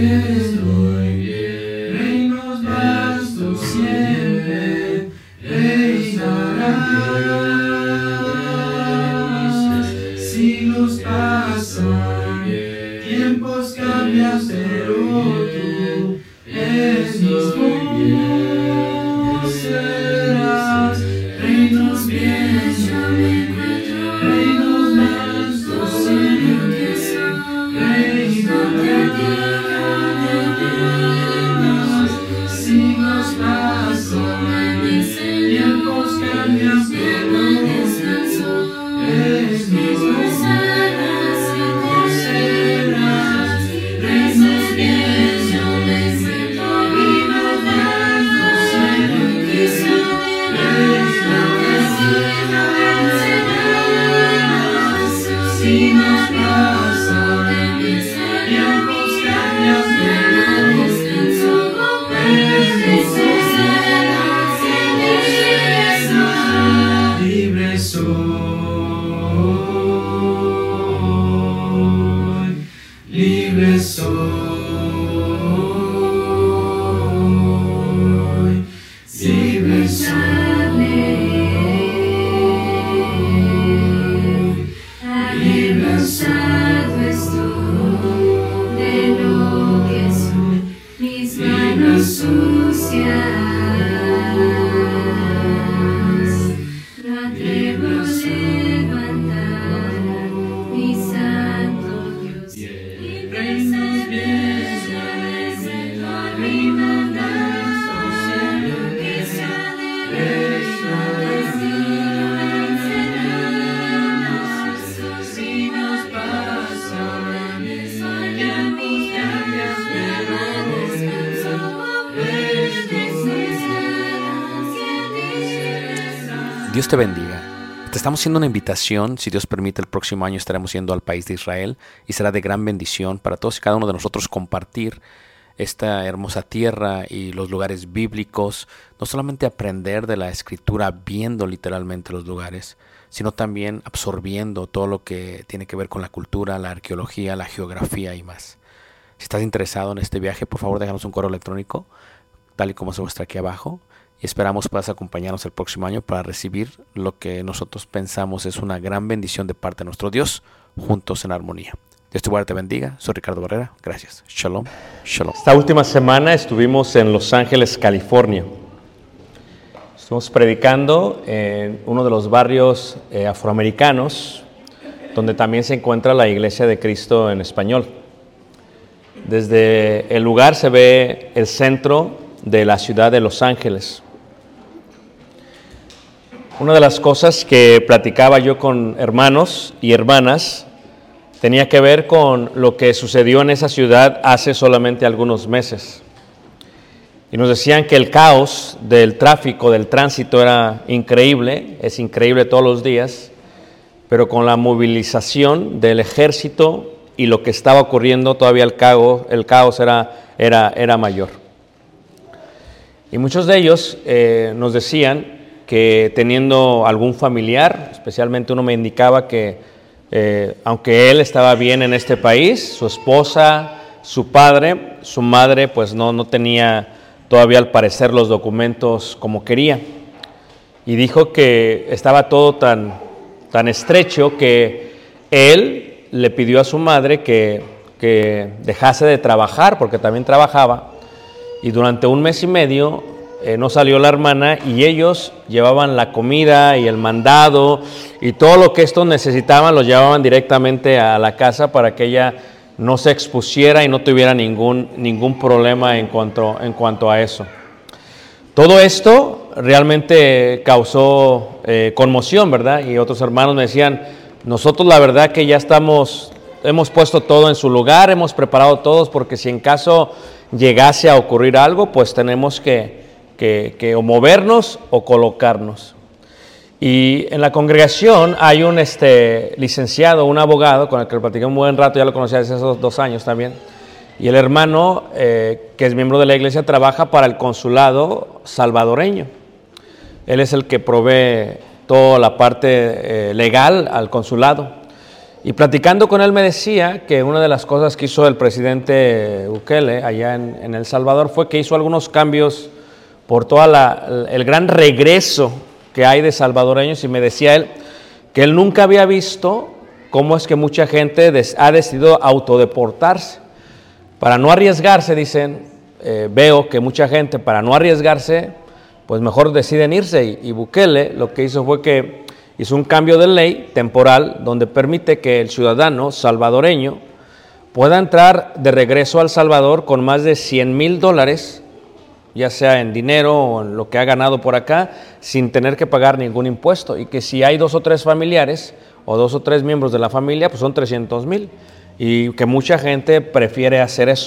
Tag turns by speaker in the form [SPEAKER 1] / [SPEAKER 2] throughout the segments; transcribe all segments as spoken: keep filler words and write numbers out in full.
[SPEAKER 1] estoy bien. Reinos vastos siempre reinarás. Siglos pasan, tiempos cambian, pero tú eres mismo serás. Reinos bien, yo me encuentro. Reinos vastos siempre reinarás. Siglos pasan, tiempos cambian, pero tú eres mismo serás. Reinos bien, yo me encuentro. Reinos vastos siempre reinarás. Siglos pasan, tiempos cambian, pero tú eres mismo serás. Libre soy, libre soy, libre soy, libre
[SPEAKER 2] Cansado estoy de lo que soy, mis manos sucias. No atrevo a levantar mi santo Dios.
[SPEAKER 1] reinos bien, yo me encuentro. Reinos vastos siempre reinarás. Siglos pasan, tiempos cambian, pero tú eres mismo serás.
[SPEAKER 3] Dios te bendiga. Te estamos haciendo una invitación. Si Dios permite, el próximo año estaremos yendo al país de Israel y será de gran bendición para todos y cada uno de nosotros compartir esta hermosa tierra y los lugares bíblicos. No solamente aprender de la Escritura viendo literalmente los lugares, sino también absorbiendo todo lo que tiene que ver con la cultura, la arqueología, la geografía y más. Si estás interesado en este viaje, por favor déjanos un correo electrónico, tal y como se muestra aquí abajo. Y esperamos puedas acompañarnos el próximo año para recibir lo que nosotros pensamos es una gran bendición de parte de nuestro Dios, juntos en armonía. Dios te guarde, te bendiga. Soy Ricardo Barrera. Gracias. Shalom. Shalom.
[SPEAKER 4] Esta última semana estuvimos en Los Ángeles, California. Estuvimos predicando en uno de los barrios eh, afroamericanos, donde también se encuentra la Iglesia de Cristo en español. Desde el lugar se ve el centro de la ciudad de Los Ángeles. Una de las cosas que platicaba yo con hermanos y hermanas tenía que ver con lo que sucedió en esa ciudad hace solamente algunos meses. Y nos decían que el caos del tráfico, del tránsito era increíble, es increíble todos los días, pero con la movilización del ejército y lo que estaba ocurriendo, todavía el caos, el caos era, era, era mayor. Y muchos de ellos eh, nos decían que teniendo algún familiar, especialmente uno me indicaba que eh, aunque él estaba bien en este país, su esposa, su padre, su madre, pues no, no tenía todavía al parecer los documentos como quería. Y dijo que estaba todo tan, tan estrecho que él le pidió a su madre que, que dejase de trabajar, porque también trabajaba, y durante un mes y medio Eh, no salió la hermana y ellos llevaban la comida y el mandado y todo lo que estos necesitaban, los llevaban directamente a la casa para que ella no se expusiera y no tuviera ningún, ningún problema en cuanto, en cuanto a eso. Todo esto realmente causó eh, conmoción, ¿verdad? Y otros hermanos me decían, nosotros la verdad que ya estamos, hemos puesto todo en su lugar, hemos preparado todos, porque si en caso llegase a ocurrir algo, pues tenemos que Que, que o movernos o colocarnos. Y en la congregación hay un este, licenciado, un abogado, con el que platicé un buen rato, ya lo conocía desde esos dos años también, y el hermano, eh, que es miembro de la iglesia, trabaja para el consulado salvadoreño. Él es el que provee toda la parte eh, legal al consulado. Y platicando con él me decía que una de las cosas que hizo el presidente Bukele allá en, en El Salvador fue que hizo algunos cambios por todo el gran regreso que hay de salvadoreños, y me decía él que él nunca había visto cómo es que mucha gente des, ha decidido autodeportarse. Para no arriesgarse, dicen, eh, veo que mucha gente para no arriesgarse, pues mejor deciden irse, y, y Bukele lo que hizo fue que hizo un cambio de ley temporal donde permite que el ciudadano salvadoreño pueda entrar de regreso a El Salvador con más de cien mil dólares, ya sea en dinero o en lo que ha ganado por acá, sin tener que pagar ningún impuesto, y que si hay dos o tres familiares o dos o tres miembros de la familia, pues son trescientos mil, y que mucha gente prefiere hacer eso.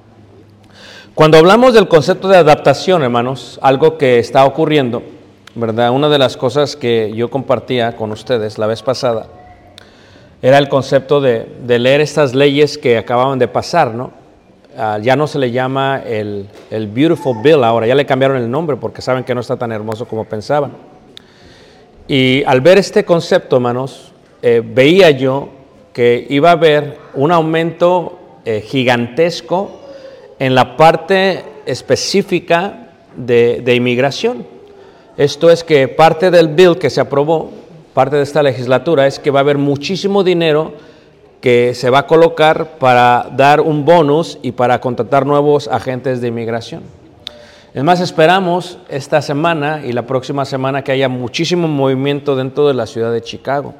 [SPEAKER 4] Cuando hablamos del concepto de adaptación, hermanos, algo que está ocurriendo, ¿verdad? Una de las cosas que yo compartía con ustedes la vez pasada era el concepto de, de leer estas leyes que acababan de pasar, ¿no? Uh, ya no se le llama el, el Beautiful Bill ahora, ya le cambiaron el nombre porque saben que no está tan hermoso como pensaban. Y al ver este concepto, hermanos, eh, veía yo que iba a haber un aumento eh, gigantesco en la parte específica de, de inmigración. Esto es que parte del bill que se aprobó, parte de esta legislatura, es que va a haber muchísimo dinero que se va a colocar para dar un bonus y para contratar nuevos agentes de inmigración. Es más, esperamos esta semana y la próxima semana que haya muchísimo movimiento dentro de la ciudad de Chicago.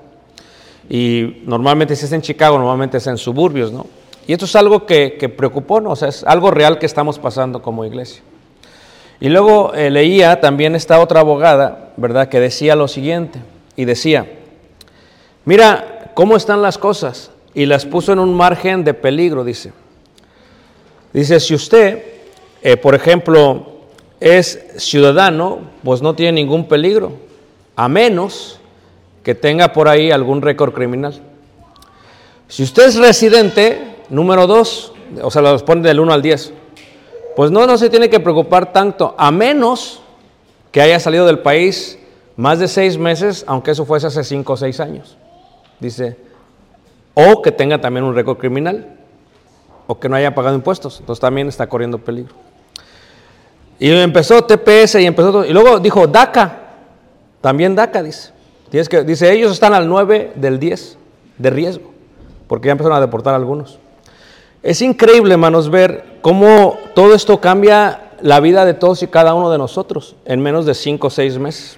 [SPEAKER 4] Y normalmente si es en Chicago, normalmente es en suburbios, ¿no? Y esto es algo que, que preocupó, ¿no? O sea, es algo real que estamos pasando como iglesia. Y luego eh, leía también esta otra abogada, ¿verdad?, que decía lo siguiente, y decía, mira cómo están las cosas, y las puso en un margen de peligro, dice. Dice, si usted, eh, por ejemplo, es ciudadano, pues no tiene ningún peligro, a menos que tenga por ahí algún récord criminal. Si usted es residente, número dos, o sea, los pone del uno al diez, pues no, no se tiene que preocupar tanto, a menos que haya salido del país más de seis meses, aunque eso fuese hace cinco o seis años. Dice, o que tenga también un récord criminal, o que no haya pagado impuestos, entonces también está corriendo peligro. Y empezó T P S y empezó todo, y luego dijo DACA, también DACA dice. Tienes que, dice, ellos están al nueve del diez de riesgo, porque ya empezaron a deportar a algunos. Es increíble, hermanos, ver cómo todo esto cambia la vida de todos y cada uno de nosotros en menos de cinco o seis meses.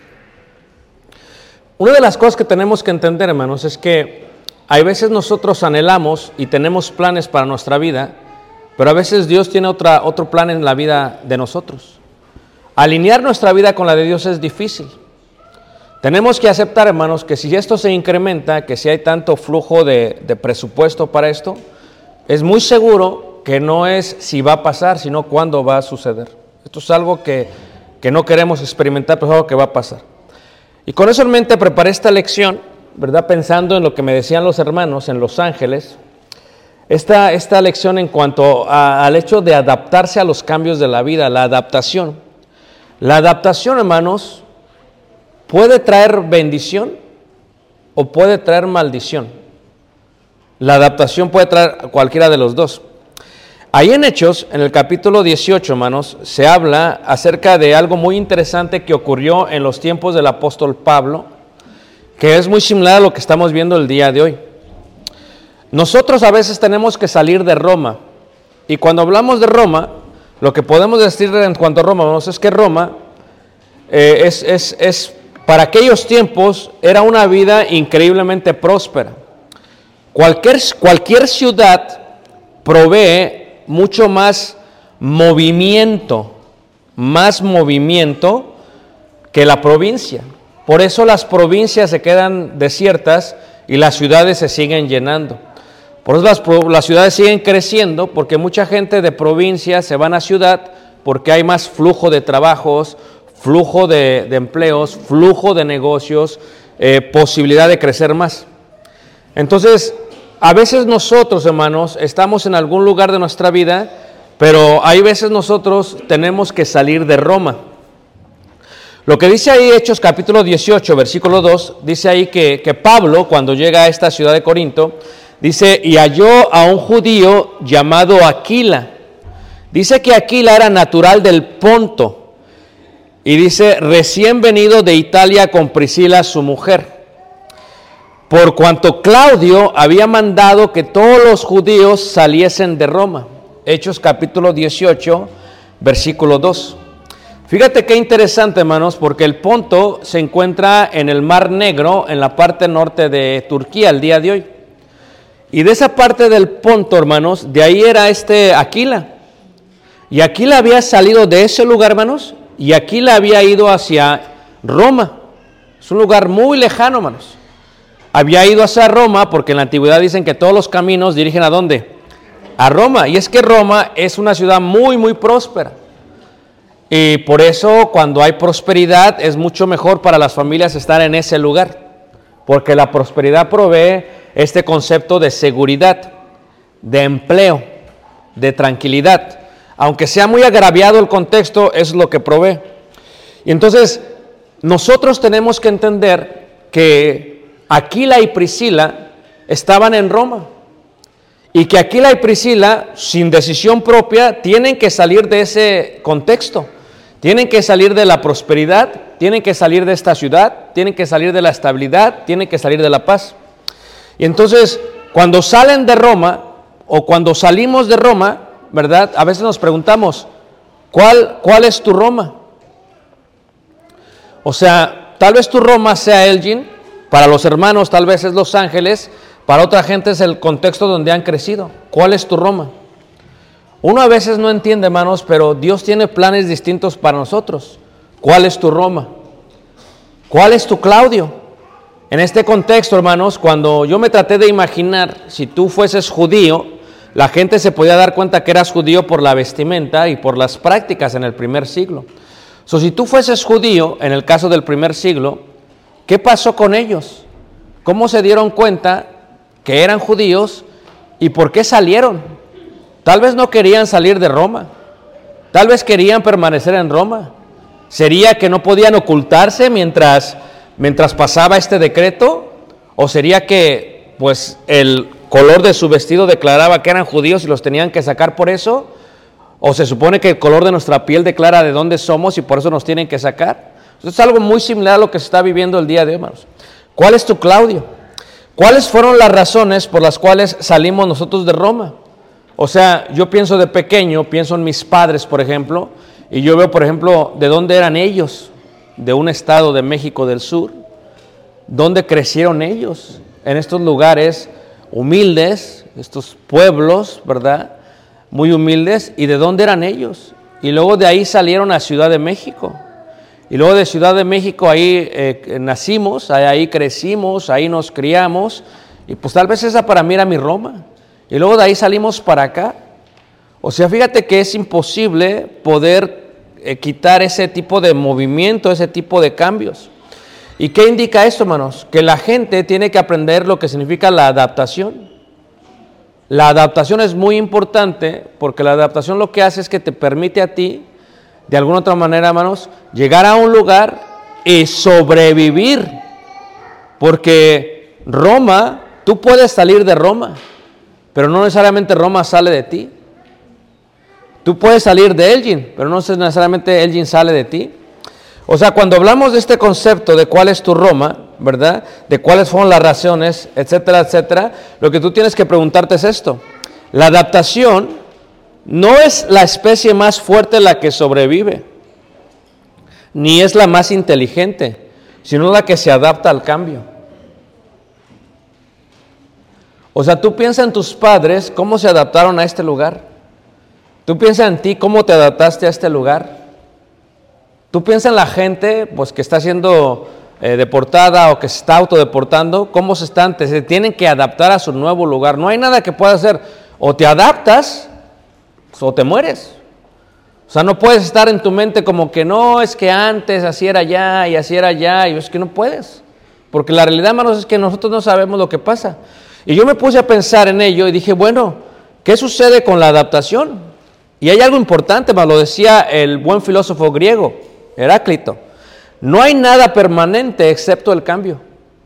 [SPEAKER 4] Una de las cosas que tenemos que entender, hermanos, es que hay veces nosotros anhelamos y tenemos planes para nuestra vida, pero a veces Dios tiene otra, otro plan en la vida de nosotros. Alinear nuestra vida con la de Dios es difícil. Tenemos que aceptar, hermanos, que si esto se incrementa, que si hay tanto flujo de, de presupuesto para esto, es muy seguro que no es si va a pasar, sino cuándo va a suceder. Esto es algo que, que no queremos experimentar, pero es algo que va a pasar. Y con eso en mente preparé esta lección, ¿verdad? Pensando en lo que me decían los hermanos en Los Ángeles, esta, esta lección en cuanto a, al hecho de adaptarse a los cambios de la vida, la adaptación. La adaptación, hermanos, puede traer bendición o puede traer maldición. La adaptación puede traer cualquiera de los dos. Ahí en Hechos, en el capítulo dieciocho, hermanos, se habla acerca de algo muy interesante que ocurrió en los tiempos del apóstol Pablo, que es muy similar a lo que estamos viendo el día de hoy. Nosotros a veces tenemos que salir de Roma, y cuando hablamos de Roma, lo que podemos decir en cuanto a Roma, hermanos, es que Roma eh, es, es, es, para aquellos tiempos, era una vida increíblemente próspera. Cualquier, cualquier ciudad provee mucho más movimiento, más movimiento que la provincia. Por eso las provincias se quedan desiertas y las ciudades se siguen llenando. Por eso las, las ciudades siguen creciendo, porque mucha gente de provincia se van a ciudad porque hay más flujo de trabajos, flujo de, de empleos, flujo de negocios, eh, posibilidad de crecer más. Entonces, a veces nosotros, hermanos, estamos en algún lugar de nuestra vida, pero hay veces nosotros tenemos que salir de Roma. Lo que dice ahí Hechos capítulo dieciocho, versículo dos, dice ahí que, que Pablo, cuando llega a esta ciudad de Corinto, dice, y halló a un judío llamado Aquila. Dice que Aquila era natural del Ponto, y dice, recién venido de Italia con Priscila, su mujer. Por cuanto Claudio había mandado que todos los judíos saliesen de Roma. Hechos capítulo dieciocho, versículo dos. Fíjate qué interesante, hermanos, porque el Ponto se encuentra en el Mar Negro, en la parte norte de Turquía, el día de hoy. Y de esa parte del Ponto, hermanos, de ahí era este Aquila. Y Aquila había salido de ese lugar, hermanos, y Aquila había ido hacia Roma. Es un lugar muy lejano, hermanos. Había ido hacia Roma, porque en la antigüedad dicen que todos los caminos dirigen ¿a dónde? A Roma. Y es que Roma es una ciudad muy, muy próspera. Y por eso cuando hay prosperidad es mucho mejor para las familias estar en ese lugar, porque la prosperidad provee este concepto de seguridad, de empleo, de tranquilidad. Aunque sea muy agraviado el contexto, es lo que provee. Y entonces nosotros tenemos que entender que Aquila y Priscila estaban en Roma, y que Aquila y Priscila, sin decisión propia, tienen que salir de ese contexto. Tienen que salir de la prosperidad, tienen que salir de esta ciudad, tienen que salir de la estabilidad, tienen que salir de la paz. Y entonces, cuando salen de Roma, o cuando salimos de Roma, ¿verdad? A veces nos preguntamos, ¿cuál, cuál es tu Roma? O sea, tal vez tu Roma sea Elgin, para los hermanos tal vez es Los Ángeles, para otra gente es el contexto donde han crecido. ¿Cuál es tu Roma? Uno a veces no entiende, hermanos, pero Dios tiene planes distintos para nosotros. ¿Cuál es tu Roma? ¿Cuál es tu Claudio? En este contexto, hermanos, cuando yo me traté de imaginar, si tú fueses judío, la gente se podía dar cuenta que eras judío por la vestimenta y por las prácticas en el primer siglo. So, si tú fueses judío, en el caso del primer siglo, ¿qué pasó con ellos? ¿Cómo se dieron cuenta que eran judíos y por qué salieron? Tal vez no querían salir de Roma, tal vez querían permanecer en Roma. ¿Sería que no podían ocultarse mientras, mientras pasaba este decreto? ¿O sería que pues el color de su vestido declaraba que eran judíos y los tenían que sacar por eso? ¿O se supone que el color de nuestra piel declara de dónde somos y por eso nos tienen que sacar? Esto es algo muy similar a lo que se está viviendo el día de hoy, hermanos. ¿Cuál es tu Claudio? ¿Cuáles fueron las razones por las cuales salimos nosotros de Roma? O sea, yo pienso de pequeño, pienso en mis padres, por ejemplo, y yo veo, por ejemplo, de dónde eran ellos, de un estado de México del Sur, dónde crecieron ellos, en estos lugares humildes, estos pueblos, ¿verdad?, muy humildes, y de dónde eran ellos. Y luego de ahí salieron a Ciudad de México, y luego de Ciudad de México ahí eh, nacimos, ahí crecimos, ahí nos criamos, y pues tal vez esa para mí era mi Roma. Y luego de ahí salimos para acá. O sea, fíjate que es imposible poder eh, quitar ese tipo de movimiento, ese tipo de cambios. ¿Y qué indica esto, hermanos? Que la gente tiene que aprender lo que significa la adaptación. La adaptación es muy importante porque la adaptación lo que hace es que te permite a ti, de alguna otra manera, hermanos, llegar a un lugar y sobrevivir. Porque Roma, tú puedes salir de Roma, pero no necesariamente Roma sale de ti. Tú puedes salir de Elgin, pero no necesariamente Elgin sale de ti. O sea, cuando hablamos de este concepto de cuál es tu Roma, ¿verdad?, de cuáles fueron las razones, etcétera, etcétera, lo que tú tienes que preguntarte es esto. La adaptación no es la especie más fuerte la que sobrevive, ni es la más inteligente, sino la que se adapta al cambio. O sea, tú piensas en tus padres, cómo se adaptaron a este lugar. Tú piensas en ti, cómo te adaptaste a este lugar. Tú piensas en la gente, pues, que está siendo eh, deportada o que se está autodeportando, cómo se están, te, se tienen que adaptar a su nuevo lugar. No hay nada que puedas hacer. O te adaptas o te mueres. O sea, no puedes estar en tu mente como que no, es que antes así era allá y así era allá, y es que no puedes. Porque la realidad, hermanos, es que nosotros no sabemos lo que pasa. Y yo me puse a pensar en ello y dije, bueno, ¿qué sucede con la adaptación? Y hay algo importante, más lo decía el buen filósofo griego, Heráclito. no hay nada permanente excepto el cambio.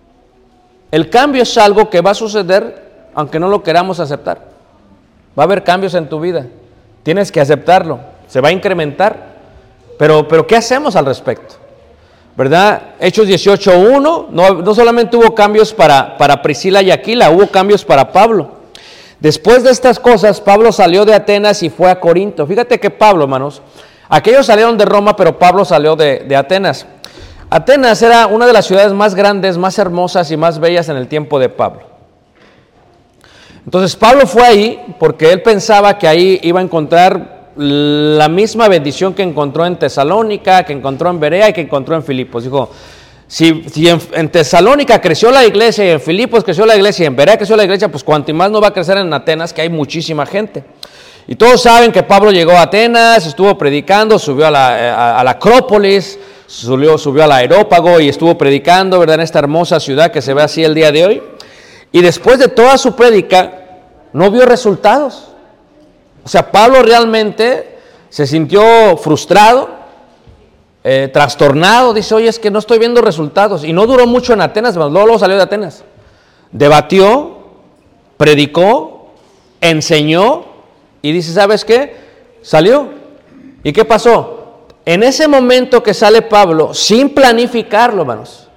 [SPEAKER 4] El cambio es algo que va a suceder aunque no lo queramos aceptar. Va a haber cambios en tu vida. Tienes que aceptarlo. Se va a incrementar. Pero, pero ¿qué hacemos al respecto? ¿Verdad? Hechos dieciocho uno, no, no solamente hubo cambios para, para Priscila y Aquila, hubo cambios para Pablo. Después de estas cosas, Pablo salió de Atenas y fue a Corinto. Fíjate que Pablo, hermanos, aquellos salieron de Roma, pero Pablo salió de, de Atenas. Atenas era una de las ciudades más grandes, más hermosas y más bellas en el tiempo de Pablo. Entonces Pablo fue ahí porque él pensaba que ahí iba a encontrar la misma bendición que encontró en Tesalónica, que encontró en Berea y que encontró en Filipos. Dijo, si, si en, en Tesalónica creció la iglesia y en Filipos creció la iglesia y en Berea creció la iglesia, pues cuanto más no va a crecer en Atenas, que hay muchísima gente. Y todos saben que Pablo llegó a Atenas, estuvo predicando, subió a la, a, a la Acrópolis, subió, subió al Areópago y estuvo predicando, ¿verdad?, en esta hermosa ciudad que se ve así el día de hoy. Y después de toda su prédica, no vio resultados. O sea, Pablo realmente se sintió frustrado, eh, trastornado. Dice, oye, es que no estoy viendo resultados. Y no duró mucho en Atenas, luego, luego salió de Atenas. Debatió, predicó, enseñó y dice, ¿sabes qué? Salió. ¿Y qué pasó? En ese momento que sale Pablo, sin planificarlo, hermanos,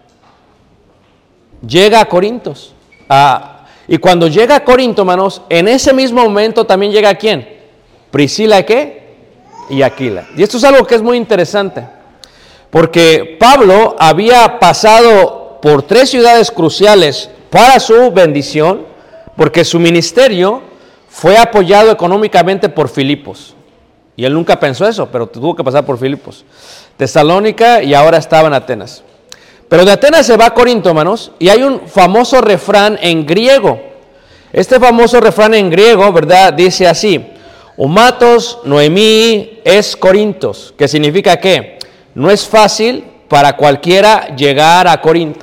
[SPEAKER 4] llega a Corintos. A, y cuando llega a Corinto, hermanos, en ese mismo momento también llega, ¿quién? Priscila, ¿qué? Y Aquila. Y esto es algo que es muy interesante, porque Pablo había pasado por tres ciudades cruciales para su bendición, porque su ministerio fue apoyado económicamente por Filipos. Y él nunca pensó eso, pero tuvo que pasar por Filipos. Tesalónica y ahora estaba en Atenas. Pero de Atenas se va a Corinto, hermanos, y hay un famoso refrán en griego. Este famoso refrán en griego, ¿verdad? Dice así: Humatos Noemí es Corintos, que significa que no es fácil para cualquiera llegar a Corinto.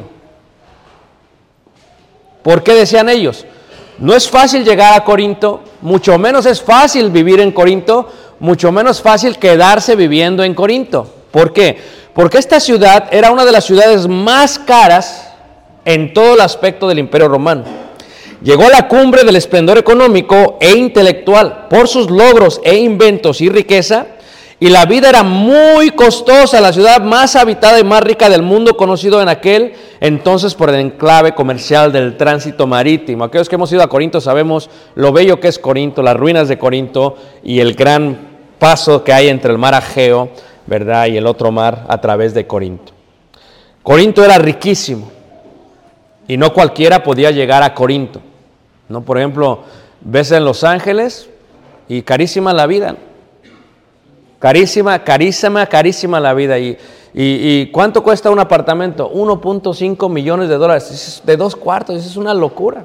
[SPEAKER 4] ¿Por qué decían ellos? No es fácil llegar a Corinto, mucho menos es fácil vivir en Corinto, mucho menos fácil quedarse viviendo en Corinto. ¿Por qué? Porque esta ciudad era una de las ciudades más caras en todo el aspecto del Imperio Romano. Llegó a la cumbre del esplendor económico e intelectual por sus logros e inventos y riqueza, y la vida era muy costosa, la ciudad más habitada y más rica del mundo, conocido en aquel entonces por el enclave comercial del tránsito marítimo. Aquellos que hemos ido a Corinto sabemos lo bello que es Corinto, las ruinas de Corinto y el gran paso que hay entre el mar Egeo, ¿verdad?, y el otro mar a través de Corinto. Corinto era riquísimo y no cualquiera podía llegar a Corinto, ¿no? Por ejemplo, ves en Los Ángeles y carísima la vida, ¿no? Carísima, carísima, carísima la vida. ¿Y, y, y cuánto cuesta un apartamento? uno punto cinco millones de dólares, de dos cuartos, eso es una locura.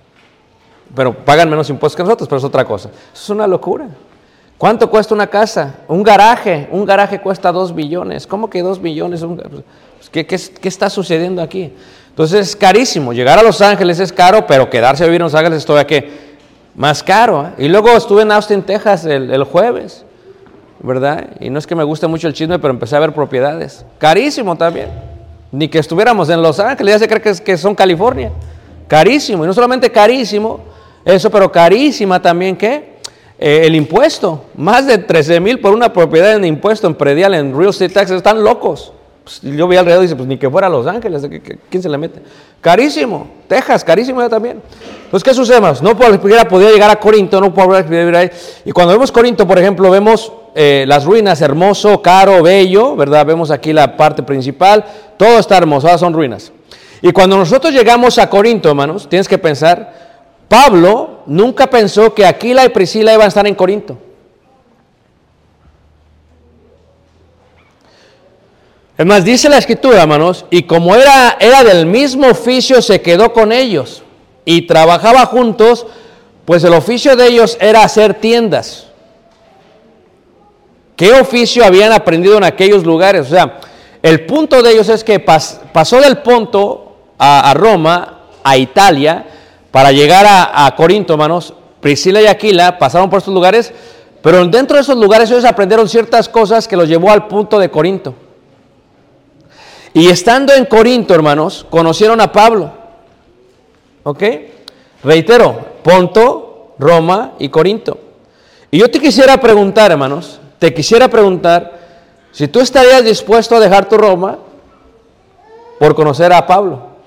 [SPEAKER 4] Pero pagan menos impuestos que nosotros, pero es otra cosa. Eso es una locura. ¿Cuánto cuesta una casa? Un garaje, un garaje cuesta dos billones. ¿Cómo que dos billones? ¿Qué, qué, ¿Qué está sucediendo aquí? Entonces es carísimo. Llegar a Los Ángeles es caro, pero quedarse a vivir en Los Ángeles es todavía que más caro, ¿eh? Y luego estuve en Austin, Texas el, el jueves, ¿verdad? Y no es que me guste mucho el chisme, pero empecé a ver propiedades. Carísimo también. Ni que estuviéramos en Los Ángeles, ya se cree que, es, que son California. Carísimo. Y no solamente carísimo, eso, pero carísima también, ¿qué? Eh, el impuesto. Más de trece mil por una propiedad en impuesto, en predial, en real estate taxes. Están locos. Pues yo vi alrededor y dice, pues ni que fuera Los Ángeles, ¿quién se le mete? Carísimo. Texas, carísimo ya también. Entonces, ¿qué sucede más? No cualquiera podía llegar a Corinto, no podía vivir ahí. Y cuando vemos Corinto, por ejemplo, vemos eh, las ruinas, hermoso, caro, bello, ¿verdad? Vemos aquí la parte principal, todo está hermoso, ahora son ruinas. Y cuando nosotros llegamos a Corinto, hermanos, tienes que pensar, Pablo nunca pensó que Aquila y Priscila iban a estar en Corinto. Es más, dice la Escritura, hermanos, y como era, era del mismo oficio, se quedó con ellos y trabajaba juntos, pues el oficio de ellos era hacer tiendas. ¿Qué oficio habían aprendido en aquellos lugares? O sea, el punto de ellos es que pas, pasó del Ponto a, a Roma, a Italia, para llegar a, a Corinto, hermanos. Priscila y Aquila pasaron por estos lugares, pero dentro de esos lugares ellos aprendieron ciertas cosas que los llevó al punto de Corinto. Y estando en Corinto, hermanos, conocieron a Pablo. ¿Ok? Reitero, Ponto, Roma y Corinto. Y yo te quisiera preguntar, hermanos, te quisiera preguntar si tú estarías dispuesto a dejar tu Roma por conocer a Pablo.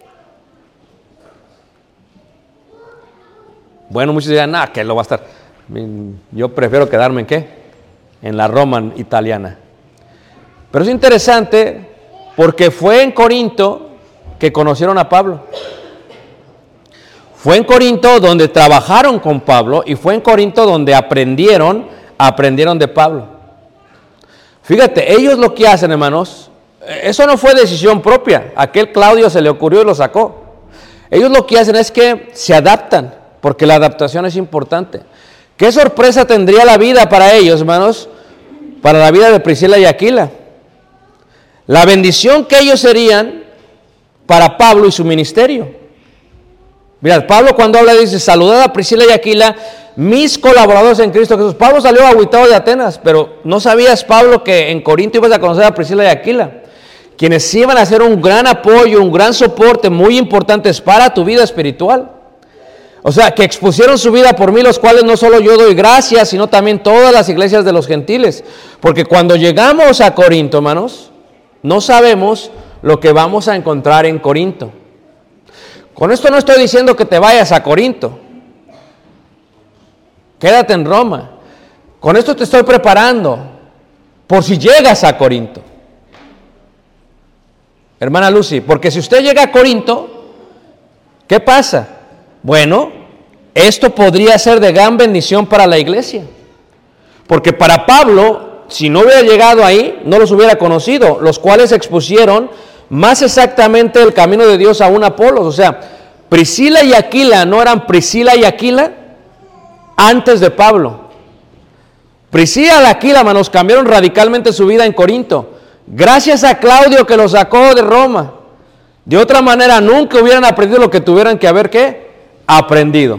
[SPEAKER 4] Bueno, muchos dirán, nada, que lo va a estar. Yo prefiero quedarme en qué? En la Roma italiana. Pero es interesante porque fue en Corinto que conocieron a Pablo. Fue en Corinto donde trabajaron con Pablo y fue en Corinto donde aprendieron, aprendieron de Pablo. Fíjate, ellos lo que hacen, hermanos, eso no fue decisión propia. A aquel Claudio se le ocurrió y lo sacó. Ellos lo que hacen es que se adaptan, porque la adaptación es importante. ¿Qué sorpresa tendría la vida para ellos, hermanos? Para la vida de Priscila y Aquila. La bendición que ellos serían para Pablo y su ministerio. Mirad, Pablo cuando habla dice, saludad a Priscila y Aquila, mis colaboradores en Cristo Jesús. Pablo salió agüitado de Atenas, pero no sabías, Pablo, que en Corinto ibas a conocer a Priscila y Aquila, quienes iban a ser un gran apoyo, un gran soporte muy importantes para tu vida espiritual. O sea, que expusieron su vida por mí, los cuales no solo yo doy gracias, sino también todas las iglesias de los gentiles. Porque cuando llegamos a Corinto, hermanos, no sabemos lo que vamos a encontrar en Corinto. Con esto no estoy diciendo que te vayas a Corinto. Quédate en Roma. Con esto te estoy preparando por si llegas a Corinto. Hermana Lucy, porque si usted llega a Corinto, ¿qué pasa? Bueno, esto podría ser de gran bendición para la iglesia. Porque para Pablo, si no hubiera llegado ahí, no los hubiera conocido, los cuales expusieron más exactamente el camino de Dios a un Apolos. O sea, Priscila y Aquila no eran Priscila y Aquila antes de Pablo. Priscila y Aquila, hermanos, cambiaron radicalmente su vida en Corinto. Gracias a Claudio que los sacó de Roma. De otra manera, nunca hubieran aprendido lo que tuvieran que haber, ¿qué? Aprendido.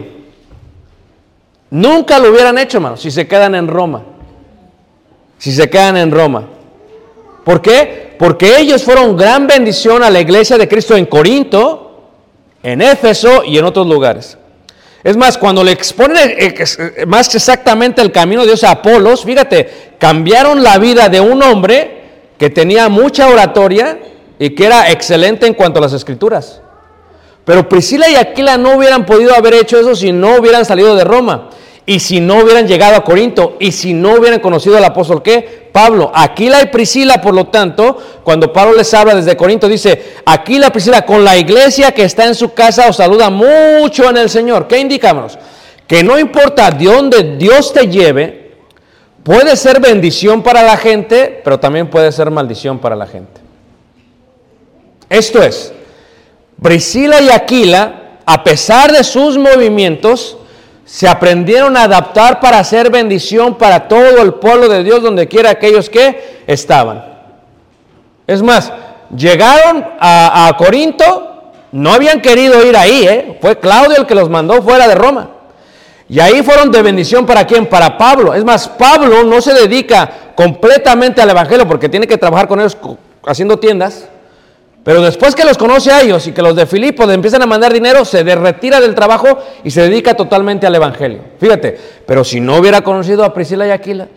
[SPEAKER 4] Nunca lo hubieran hecho, hermanos, si se quedan en Roma. Si se quedan en Roma. ¿Por qué? Porque ellos fueron gran bendición a la iglesia de Cristo en Corinto, en Éfeso y en otros lugares. Es más, cuando le exponen más exactamente el camino de Dios a Apolos, fíjate, cambiaron la vida de un hombre que tenía mucha oratoria y que era excelente en cuanto a las escrituras. Pero Priscila y Aquila no hubieran podido haber hecho eso si no hubieran salido de Roma. Y si no hubieran llegado a Corinto, y si no hubieran conocido al apóstol, ¿qué? Pablo. Aquila y Priscila, por lo tanto, cuando Pablo les habla desde Corinto, dice, Aquila, Priscila, con la iglesia que está en su casa, os saluda mucho en el Señor. ¿Qué indicamos? Que no importa de dónde Dios te lleve, puede ser bendición para la gente, pero también puede ser maldición para la gente. Esto es, Priscila y Aquila, a pesar de sus movimientos, se aprendieron a adaptar para hacer bendición para todo el pueblo de Dios, donde quiera aquellos que estaban. Es más, llegaron a, a Corinto, no habían querido ir ahí, ¿eh? Fue Claudio el que los mandó fuera de Roma. Y ahí fueron de bendición para quién, para Pablo. Es más, Pablo no se dedica completamente al evangelio porque tiene que trabajar con ellos haciendo tiendas. Pero después que los conoce a ellos y que los de Filipo le empiezan a mandar dinero, se retira del trabajo y se dedica totalmente al evangelio. Fíjate, pero si no hubiera conocido a Priscila y Aquila,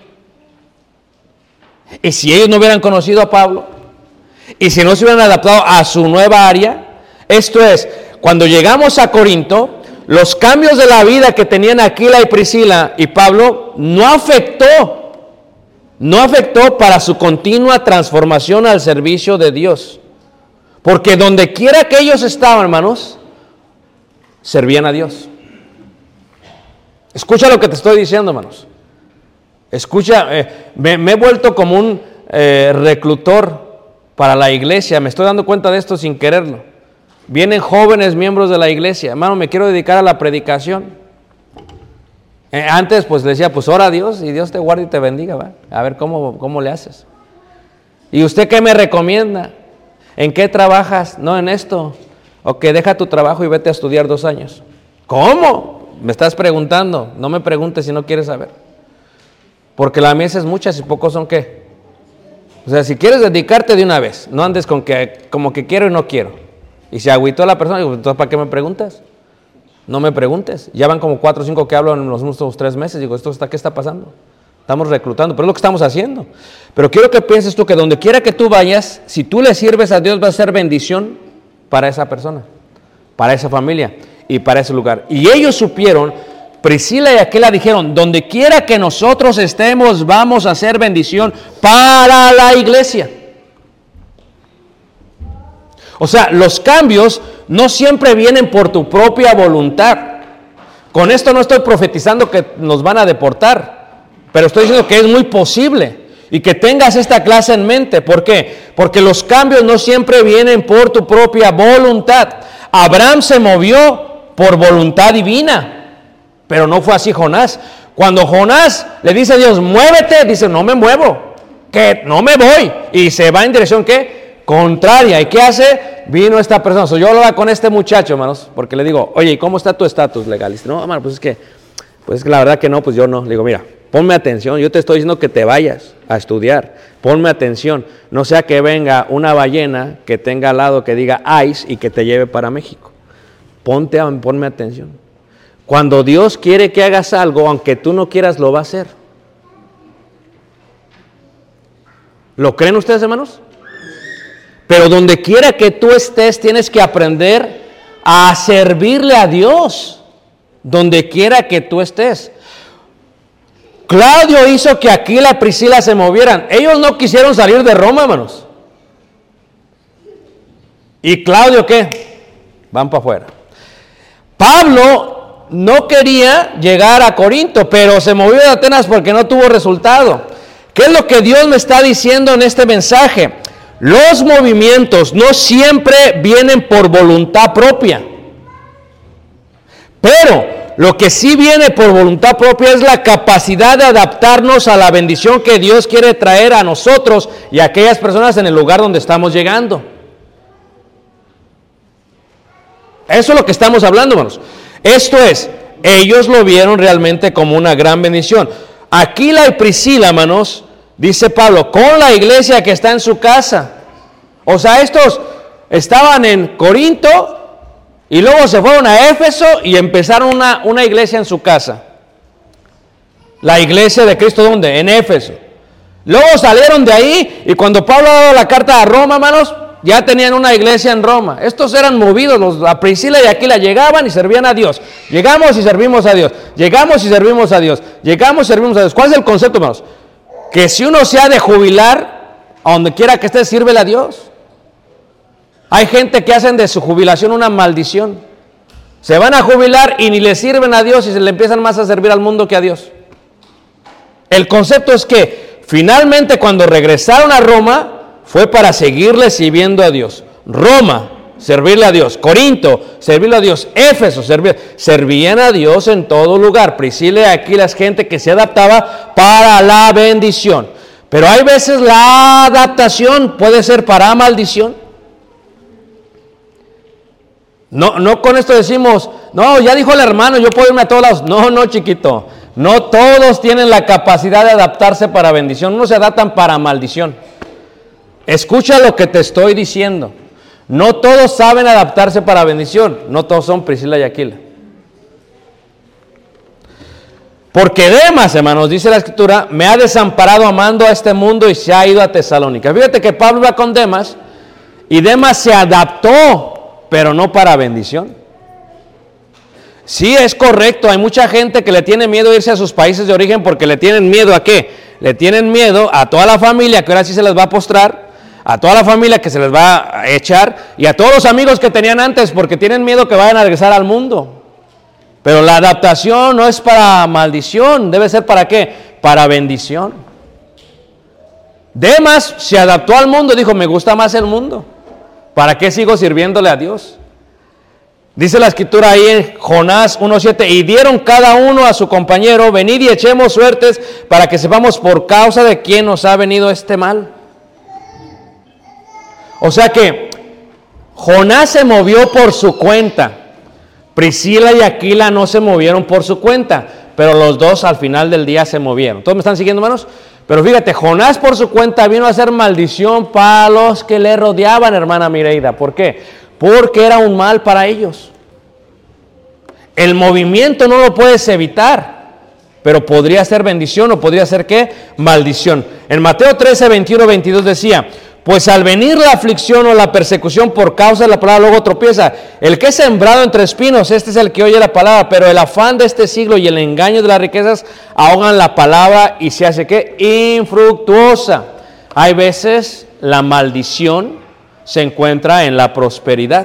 [SPEAKER 4] y si ellos no hubieran conocido a Pablo, y si no se hubieran adaptado a su nueva área, esto es, cuando llegamos a Corinto, los cambios de la vida que tenían Aquila y Priscila y Pablo no afectó, no afectó para su continua transformación al servicio de Dios. Porque donde quiera que ellos estaban, hermanos, servían a Dios. Escucha lo que te estoy diciendo, hermanos. Escucha, eh, me, me he vuelto como un eh, reclutor para la iglesia. Me estoy dando cuenta de esto sin quererlo. Vienen jóvenes miembros de la iglesia. Hermano, me quiero dedicar a la predicación. Eh, antes, pues decía, pues ora a Dios y Dios te guarde y te bendiga, ¿va? A ver cómo, cómo le haces. ¿Y usted qué me recomienda? ¿En qué trabajas? No, en esto. Ok, deja tu trabajo y vete a estudiar dos años. ¿Cómo? Me estás preguntando. No me preguntes si no quieres saber. Porque la mies es muchas y pocos son ¿qué? O sea, si quieres dedicarte de una vez, no andes con que como que quiero y no quiero. Y se agüitó la persona, digo, entonces ¿para qué me preguntas? No me preguntes. Ya van como cuatro o cinco que hablo en los últimos tres meses. Digo, ¿esto está, qué está pasando? Estamos reclutando, pero es lo que estamos haciendo. Pero quiero que pienses tú que donde quiera que tú vayas, si tú le sirves a Dios, va a ser bendición para esa persona, para esa familia y para ese lugar. Y ellos supieron, Priscila y Aquila dijeron, donde quiera que nosotros estemos, vamos a hacer bendición para la iglesia. O sea, los cambios no siempre vienen por tu propia voluntad. Con esto no estoy profetizando que nos van a deportar, pero estoy diciendo que es muy posible y que tengas esta clase en mente. ¿Por qué? Porque los cambios no siempre vienen por tu propia voluntad. Abraham se movió por voluntad divina, pero no fue así Jonás. Cuando Jonás le dice a Dios, muévete, dice, no me muevo, que no me voy. Y se va en dirección, ¿qué? Contraria. ¿Y qué hace? Vino esta persona. So, yo hablaba con este muchacho, hermanos, porque le digo, oye, ¿y cómo está tu estatus legal? Dice, no, hermano, pues es que, pues es que la verdad que no, pues yo no. Le digo, mira, ponme atención, yo te estoy diciendo que te vayas a estudiar. Ponme atención, no sea que venga una ballena que tenga al lado que diga ICE y que te lleve para México. Ponte, a, ponme atención. Cuando Dios quiere que hagas algo, aunque tú no quieras, lo va a hacer. ¿Lo creen ustedes, hermanos? Pero donde quiera que tú estés, tienes que aprender a servirle a Dios. Donde quiera que tú estés. Claudio hizo que Aquila y Priscila se movieran. Ellos no quisieron salir de Roma, hermanos. ¿Y Claudio qué? Van para afuera. Pablo no quería llegar a Corinto, pero se movió de Atenas porque no tuvo resultado. ¿Qué es lo que Dios me está diciendo en este mensaje? Los movimientos no siempre vienen por voluntad propia. Pero lo que sí viene por voluntad propia es la capacidad de adaptarnos a la bendición que Dios quiere traer a nosotros y a aquellas personas en el lugar donde estamos llegando. Eso es lo que estamos hablando, hermanos. Esto es, ellos lo vieron realmente como una gran bendición. Aquila y Priscila, hermanos, dice Pablo, con la iglesia que está en su casa. O sea, estos estaban en Corinto y luego se fueron a Éfeso y empezaron una, una iglesia en su casa. La iglesia de Cristo, ¿dónde? En Éfeso. Luego salieron de ahí y cuando Pablo ha dado la carta a Roma, hermanos, ya tenían una iglesia en Roma. Estos eran movidos, los, a Priscila y Aquila llegaban y servían a Dios. Llegamos y servimos a Dios. Llegamos y servimos a Dios. Llegamos y servimos a Dios. ¿Cuál es el concepto, hermanos? Que si uno se ha de jubilar, a donde quiera que esté, sírvele a Dios. Hay gente que hacen de su jubilación una maldición. Se van a jubilar y ni le sirven a Dios y se le empiezan más a servir al mundo que a Dios. El concepto es que finalmente cuando regresaron a Roma fue para seguirle sirviendo a Dios. Roma, servirle a Dios. Corinto, servirle a Dios. Éfeso, servir, servían a Dios en todo lugar. Priscila y Aquila es gente que se adaptaba para la bendición. Pero hay veces la adaptación puede ser para maldición. No, no con esto decimos, no, ya dijo el hermano, yo puedo irme a todos lados. No, no, chiquito. No todos tienen la capacidad de adaptarse para bendición. Unos se adaptan para maldición. Escucha lo que te estoy diciendo. No todos saben adaptarse para bendición. No todos son Priscila y Aquila. Porque Demas, hermanos, dice la Escritura, me ha desamparado amando a este mundo y se ha ido a Tesalónica. Fíjate que Pablo iba con Demas y Demas se adaptó, pero no para bendición. Sí, es correcto, hay mucha gente que le tiene miedo a irse a sus países de origen porque le tienen miedo a qué? Le tienen miedo a toda la familia que ahora sí se les va a postrar, a toda la familia que se les va a echar y a todos los amigos que tenían antes porque tienen miedo que vayan a regresar al mundo. Pero la adaptación no es para maldición, debe ser para qué? Para bendición. Demas se adaptó al mundo y dijo, me gusta más el mundo. ¿Para qué sigo sirviéndole a Dios? Dice la Escritura ahí en Jonás uno siete, y dieron cada uno a su compañero, venid y echemos suertes para que sepamos por causa de quién nos ha venido este mal. O sea que Jonás se movió por su cuenta. Priscila y Aquila no se movieron por su cuenta, pero los dos al final del día se movieron. ¿Todos me están siguiendo, hermanos? Pero fíjate, Jonás por su cuenta vino a hacer maldición para los que le rodeaban, hermana Mireida. ¿Por qué? Porque era un mal para ellos. El movimiento no lo puedes evitar, pero podría ser bendición o podría ser ¿qué? Maldición. En Mateo trece, veintiuno, veintidós decía, pues al venir la aflicción o la persecución por causa de la palabra, luego tropieza. El que es sembrado entre espinos, este es el que oye la palabra, pero el afán de este siglo y el engaño de las riquezas ahogan la palabra y se hace ¿qué? Infructuosa. Hay veces la maldición se encuentra en la prosperidad.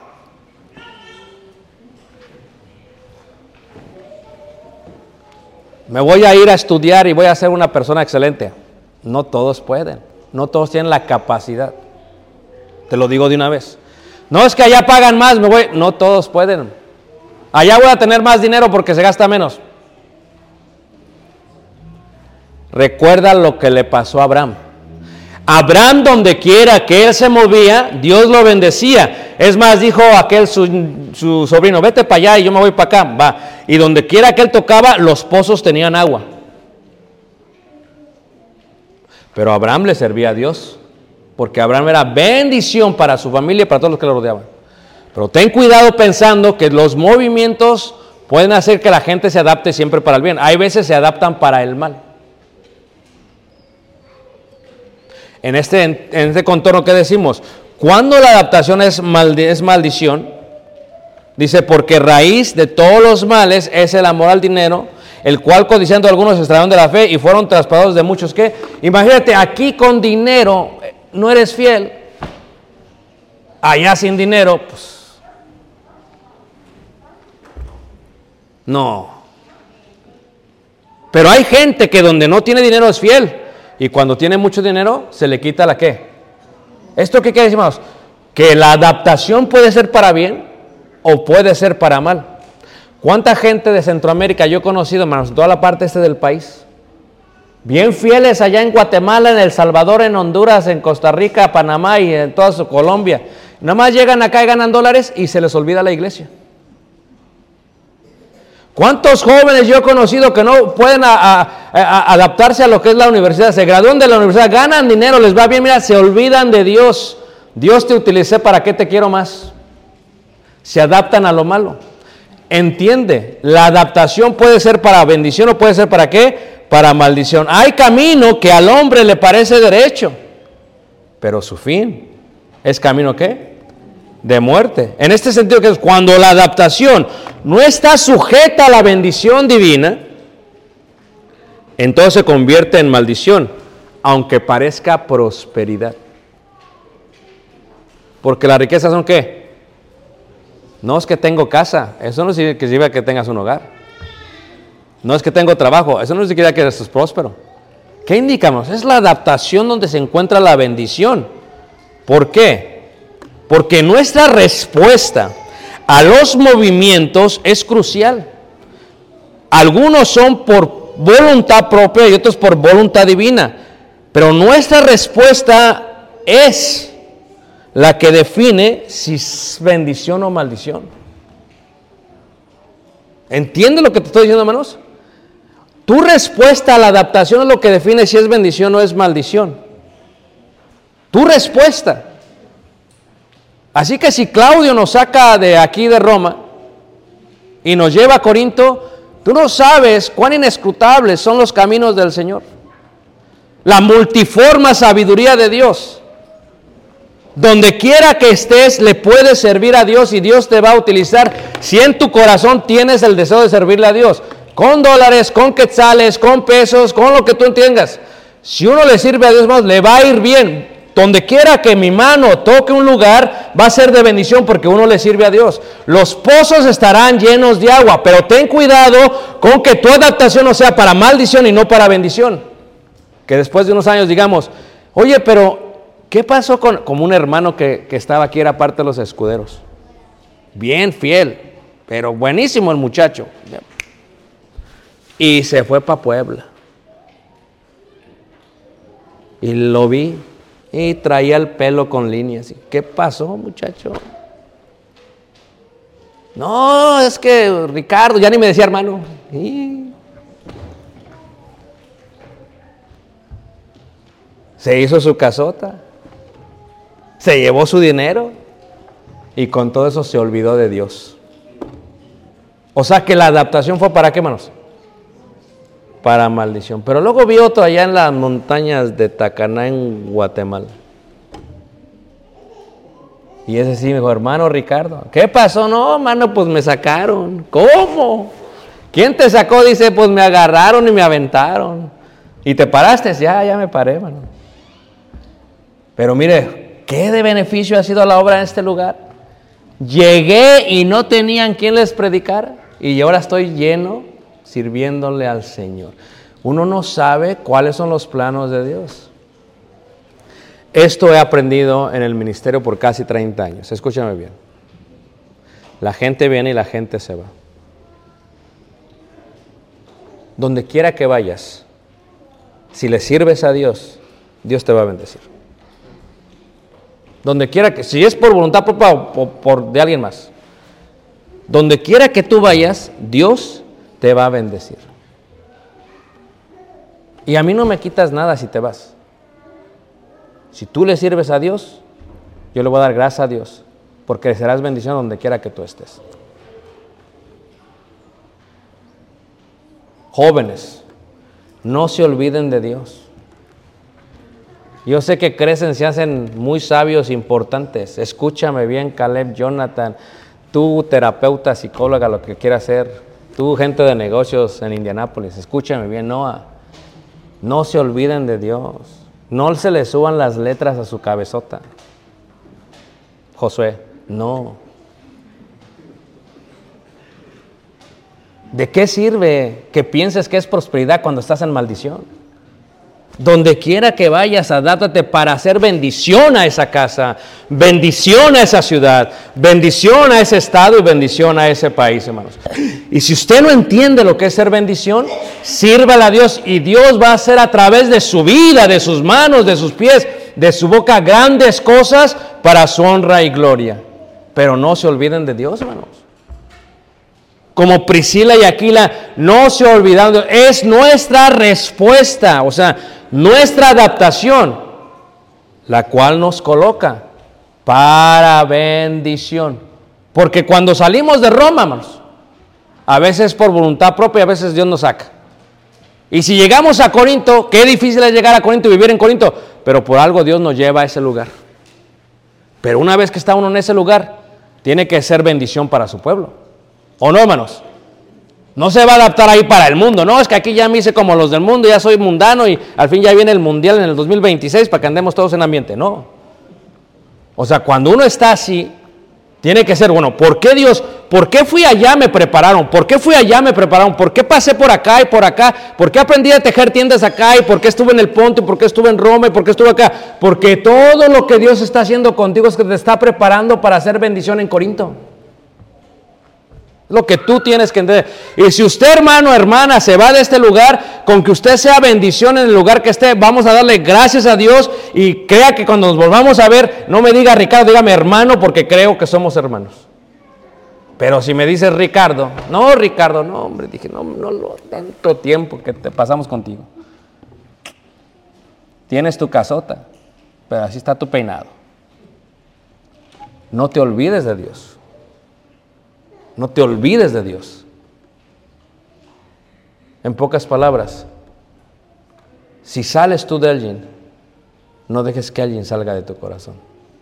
[SPEAKER 4] Me voy a ir a estudiar y voy a ser una persona excelente. No todos pueden. No todos tienen la capacidad. Te lo digo de una vez. No es que allá pagan más, me voy. No todos pueden. Allá voy a tener más dinero porque se gasta menos. Recuerda lo que le pasó a Abraham. Abraham, donde quiera que él se movía, Dios lo bendecía. Es más, dijo aquel su, su sobrino, vete para allá y yo me voy para acá. Va. Y donde quiera que él tocaba, los pozos tenían agua. Pero Abraham le servía a Dios, porque Abraham era bendición para su familia y para todos los que lo rodeaban. Pero ten cuidado pensando que los movimientos pueden hacer que la gente se adapte siempre para el bien. Hay veces se adaptan para el mal. En este, en este contorno, ¿qué decimos? Cuando la adaptación es, maldi- es maldición, dice, porque raíz de todos los males es el amor al dinero, el cual codiciando algunos se extraviaron de la fe y fueron traspasados de muchos. ¿Qué? Imagínate, aquí con dinero no eres fiel, allá sin dinero, pues no. Pero hay gente que donde no tiene dinero es fiel, y cuando tiene mucho dinero se le quita la ¿qué? ¿Esto qué quiere decir, hermanos? Que la adaptación puede ser para bien o puede ser para mal. ¿Cuánta gente de Centroamérica yo he conocido, hermanos, en toda la parte este del país? Bien fieles allá en Guatemala, en El Salvador, en Honduras, en Costa Rica, Panamá y en toda su Colombia. Nada más llegan acá y ganan dólares y se les olvida la iglesia. ¿Cuántos jóvenes yo he conocido que no pueden a, a, a adaptarse a lo que es la universidad? Se gradúan de la universidad, ganan dinero, les va bien, mira, se olvidan de Dios. Dios te utilicé, ¿para qué te quiero más? Se adaptan a lo malo. Entiende, la adaptación puede ser para bendición o puede ser para qué, para maldición. Hay camino que al hombre le parece derecho, pero su fin es camino ¿qué? De muerte. En este sentido, que es cuando la adaptación no está sujeta a la bendición divina, entonces se convierte en maldición, aunque parezca prosperidad. Porque las riquezas son ¿qué? No es que tengo casa, eso no significa que tengas un hogar. No es que tengo trabajo, eso no significa que eres próspero. ¿Qué indicamos? Es la adaptación donde se encuentra la bendición. ¿Por qué? Porque nuestra respuesta a los movimientos es crucial. Algunos son por voluntad propia y otros por voluntad divina. Pero nuestra respuesta es la que define si es bendición o maldición. ¿Entiendes lo que te estoy diciendo, hermanos? Tu respuesta a la adaptación es lo que define si es bendición o es maldición. Tu respuesta. Así que si Claudio nos saca de aquí de Roma y nos lleva a Corinto, tú no sabes cuán inescrutables son los caminos del Señor. La multiforme sabiduría de Dios. Donde quiera que estés, le puedes servir a Dios y Dios te va a utilizar si en tu corazón tienes el deseo de servirle a Dios. Con dólares, con quetzales, con pesos, con lo que tú tengas. Si uno le sirve a Dios más, le va a ir bien. Donde quiera que mi mano toque un lugar, va a ser de bendición porque uno le sirve a Dios. Los pozos estarán llenos de agua, pero ten cuidado con que tu adaptación no sea para maldición y no para bendición. Que después de unos años digamos, oye, pero ¿qué pasó con como un hermano que, que estaba aquí, era parte de los escuderos? Bien fiel, pero buenísimo el muchacho. Y se fue para Puebla. Y lo vi y traía el pelo con líneas. ¿Qué pasó, muchacho? No, es que Ricardo, ya ni me decía hermano. Y Se hizo su casota. Se llevó su dinero. Y con todo eso se olvidó de Dios. O sea que la adaptación fue ¿para qué, hermanos? Para maldición. Pero luego vi otro allá en las montañas de Tacaná, en Guatemala. Y ese sí me dijo, hermano Ricardo, ¿qué pasó? No, hermano, pues me sacaron. ¿Cómo? ¿Quién te sacó? Dice, pues me agarraron y me aventaron. ¿Y te paraste? Ya, ya me paré, hermano. Pero mire, ¿qué de beneficio ha sido la obra en este lugar? Llegué y no tenían quien les predicara. Y ahora estoy lleno sirviéndole al Señor. Uno no sabe cuáles son los planos de Dios. Esto he aprendido en el ministerio por casi treinta años. Escúchame bien. La gente viene y la gente se va. Donde quiera que vayas, si le sirves a Dios, Dios te va a bendecir. Donde quiera que, si es por voluntad propia o por, por de alguien más, donde quiera que tú vayas, Dios te va a bendecir. Y a mí no me quitas nada si te vas. Si tú le sirves a Dios, yo le voy a dar gracias a Dios, porque serás bendición donde quiera que tú estés. Jóvenes, no se olviden de Dios. Yo sé que crecen, se hacen muy sabios, importantes. Escúchame bien, Caleb, Jonathan, tú terapeuta, psicóloga, lo que quieras ser, tú gente de negocios en Indianápolis, escúchame bien, Noah, no se olviden de Dios. No se le suban las letras a su cabezota. Josué, no. ¿De qué sirve que pienses que es prosperidad cuando estás en maldición? Donde quiera que vayas, adáptate para hacer bendición a esa casa, bendición a esa ciudad, bendición a ese estado y bendición a ese país, hermanos. Y si usted no entiende lo que es ser bendición, sírvale a Dios y Dios va a hacer a través de su vida, de sus manos, de sus pies, de su boca grandes cosas para su honra y gloria. Pero no se olviden de Dios, hermanos. Como Priscila y Aquila, no se olvidan, es nuestra respuesta, o sea, nuestra adaptación, la cual nos coloca para bendición. Porque cuando salimos de Roma, hermanos, a veces por voluntad propia, a veces Dios nos saca. Y si llegamos a Corinto, qué difícil es llegar a Corinto y vivir en Corinto, pero por algo Dios nos lleva a ese lugar. Pero una vez que está uno en ese lugar, tiene que ser bendición para su pueblo. ¿O no, hermanos? No se va a adaptar ahí para el mundo. No, es que aquí ya me hice como los del mundo, ya soy mundano y al fin ya viene el mundial en el dos mil veintiséis para que andemos todos en ambiente. No. O sea, cuando uno está así, tiene que ser, bueno, ¿por qué Dios? ¿Por qué fui allá? Me prepararon. ¿Por qué fui allá? Me prepararon. ¿Por qué pasé por acá y por acá? ¿Por qué aprendí a tejer tiendas acá? ¿Y por qué estuve en el Ponto? ¿Y por qué estuve en Roma? ¿Y por qué estuve acá? Porque todo lo que Dios está haciendo contigo es que te está preparando para hacer bendición en Corinto. Lo que tú tienes que entender. Y si usted, hermano, hermana, se va de este lugar, con que usted sea bendición en el lugar que esté, vamos a darle gracias a Dios y crea que cuando nos volvamos a ver, no me diga Ricardo, dígame hermano, porque creo que somos hermanos. Pero si me dices Ricardo, no Ricardo, no hombre, dije, no, no, no, tanto tiempo que te pasamos contigo. Tienes tu casota, pero así está tu peinado. No te olvides de Dios. No te olvides de Dios. En pocas palabras, si sales tú de alguien, no dejes que alguien salga de tu corazón.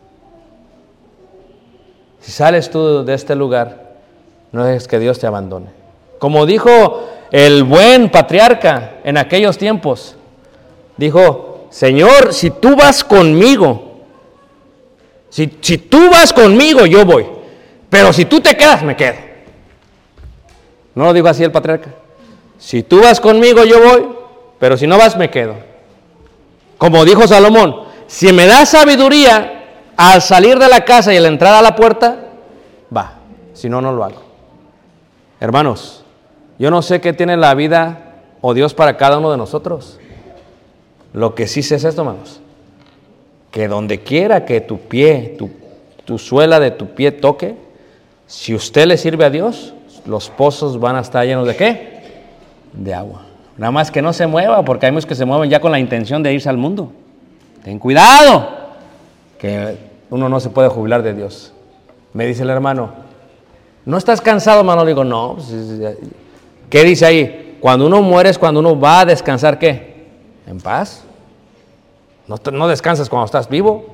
[SPEAKER 4] Si sales tú de este lugar, no dejes que Dios te abandone. Como dijo el buen patriarca en aquellos tiempos, dijo, Señor, si tú vas conmigo, si, si tú vas conmigo, yo voy. Pero si tú te quedas, me quedo. ¿No lo dijo así el patriarca? Si tú vas conmigo, yo voy, pero si no vas, me quedo. Como dijo Salomón, si me das sabiduría al salir de la casa y al entrar a la puerta, va, si no, no lo hago. Hermanos, yo no sé qué tiene la vida o Dios para cada uno de nosotros. Lo que sí sé es esto, hermanos, que donde quiera que tu pie, tu, tu suela de tu pie toque, si usted le sirve a Dios, los pozos van a estar llenos ¿de qué? De agua. Nada más que no se mueva, porque hay muchos que se mueven ya con la intención de irse al mundo. ten cuidado, que uno no se puede jubilar de Dios. Me dice el hermano, ¿no estás cansado, hermano? Le digo, no. ¿Qué dice ahí? Cuando uno muere es cuando uno va a descansar, ¿qué? En paz. No, no descansas cuando estás vivo.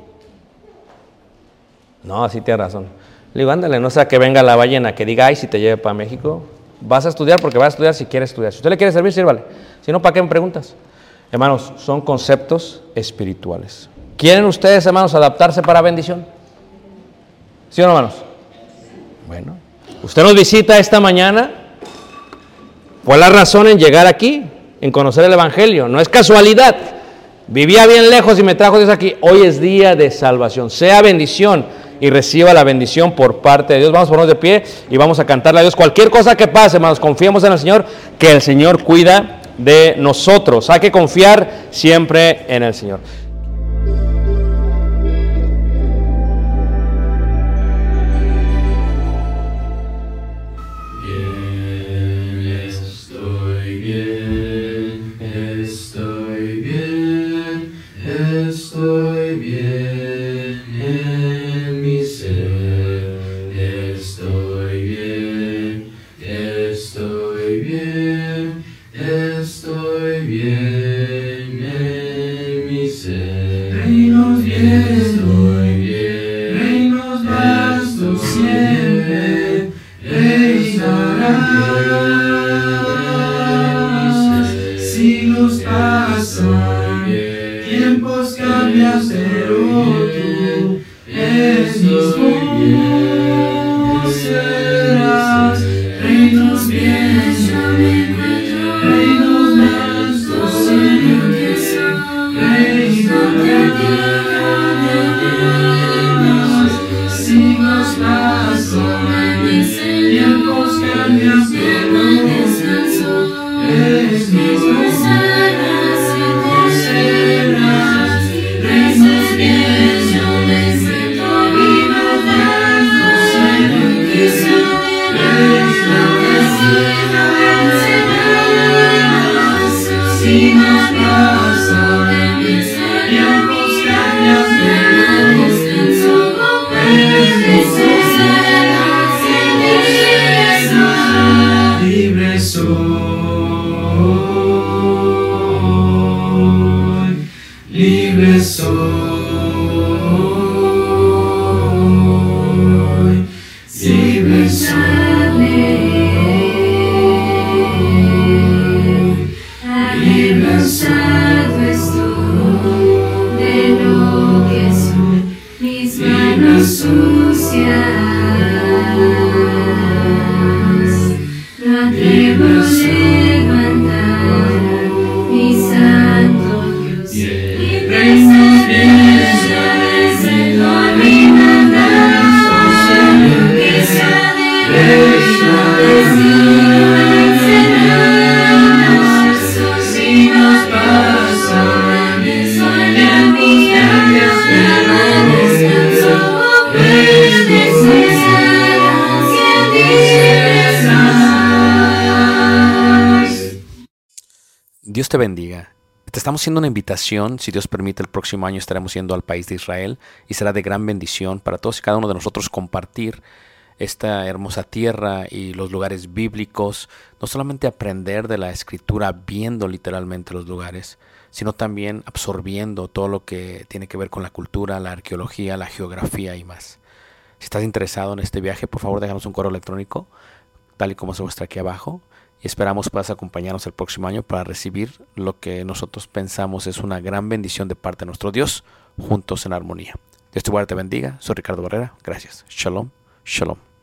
[SPEAKER 4] No, sí tienes razón. Le digo, ándale, no sea que venga la ballena que diga, ay, si te lleve para México. Vas a estudiar porque vas a estudiar si quieres estudiar. Si usted le quiere servir, sírvale. Si no, ¿para qué me preguntas? Hermanos, son conceptos espirituales. ¿Quieren ustedes, hermanos, adaptarse para bendición? ¿Sí o no, hermanos? Bueno, usted nos visita esta mañana. ¿Cuál es la razón en llegar aquí? En conocer el Evangelio. No es casualidad. Vivía bien lejos y me trajo Dios aquí. Hoy es día de salvación. Sea bendición y reciba la bendición por parte de Dios. Vamos a ponernos de pie y vamos a cantarle a Dios. Cualquier cosa que pase, hermanos, confiemos en el Señor, que el Señor cuida de nosotros. Hay que confiar siempre en el Señor.
[SPEAKER 1] Estoy bien en mi ser, estoy bien, estoy bien, estoy bien en mi ser. Reinos bien, estoy bien, reinos vastos siempre, reinarán en mi ser. Siglos pasan, tiempos cambian, pero tú el mismo serás. Reinos bien, reinos vastos siempre, reinarás. Siglos pasan, tiempos cambian, pero el mismo serás. Libre soy, libre soy, libre soy,
[SPEAKER 2] Cansado estoy de lo que son mis manos sucias. No atrevo a levantar mi santo Dios.
[SPEAKER 1] reinos bien,
[SPEAKER 3] Dios te bendiga. Te estamos haciendo una invitación. Si Dios permite, el próximo año estaremos yendo al país de Israel y será de gran bendición para todos y cada uno de nosotros compartir esta hermosa tierra y los lugares bíblicos. No solamente aprender de la Escritura viendo literalmente los lugares, sino también absorbiendo todo lo que tiene que ver con la cultura, la arqueología, la geografía y más. Si estás interesado en este viaje, por favor déjanos un correo electrónico, tal y como se muestra aquí abajo. Y esperamos puedas acompañarnos el próximo año para recibir lo que nosotros pensamos es una gran bendición de parte de nuestro Dios, juntos en armonía. Dios te guarde, te bendiga. Soy Ricardo Barrera. Gracias. Shalom. Shalom.